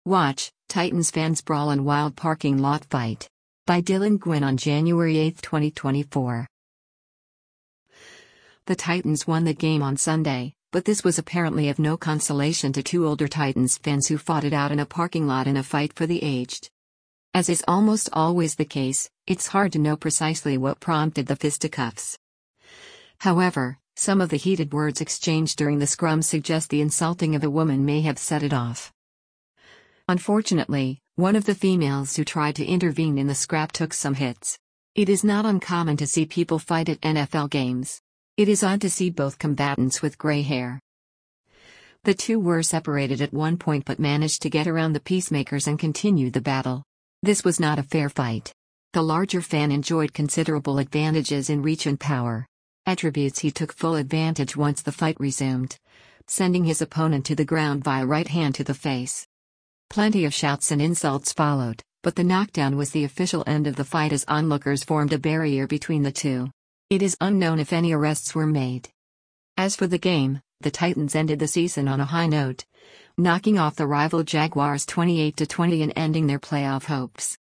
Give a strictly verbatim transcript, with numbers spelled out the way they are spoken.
Watch, Titans fans brawl in wild parking lot fight. By Dylan Gwynn on January eighth, twenty twenty-four. The Titans won the game on Sunday, but this was apparently of no consolation to two older Titans fans who fought it out in a parking lot in a fight for the aged. As is almost always the case, it's hard to know precisely what prompted the fisticuffs. However, some of the heated words exchanged during the scrum suggest the insulting of a woman may have set it off. Unfortunately, one of the females who tried to intervene in the scrap took some hits. It is not uncommon to see people fight at N F L games. It is odd to see both combatants with gray hair. The two were separated at one point but managed to get around the peacemakers and continue the battle. This was not a fair fight. The larger fan enjoyed considerable advantages in reach and power. Attributes he took full advantage once the fight resumed, sending his opponent to the ground via right hand to the face. Plenty of shouts and insults followed, but the knockdown was the official end of the fight as onlookers formed a barrier between the two. It is unknown if any arrests were made. As for the game, the Titans ended the season on a high note, knocking off the rival Jaguars twenty-eight to twenty and ending their playoff hopes.